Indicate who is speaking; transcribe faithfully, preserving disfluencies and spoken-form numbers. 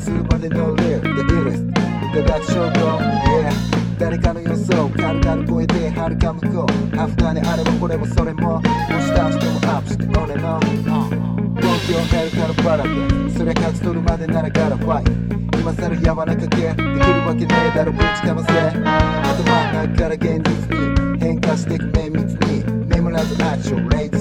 Speaker 1: するまでの Real The illest だだって証拠 Yeah 誰かの予想軽々超えて遥か向こうアフターにあればこれもそれも押し倒してもアップして俺の東京ヘルカルバラでそりゃ勝ち取るまでならガラファイ今更やわなかけできるわけねえだろぶちかませ頭の中から現実に変化していく綿密に眠らずアクションレイ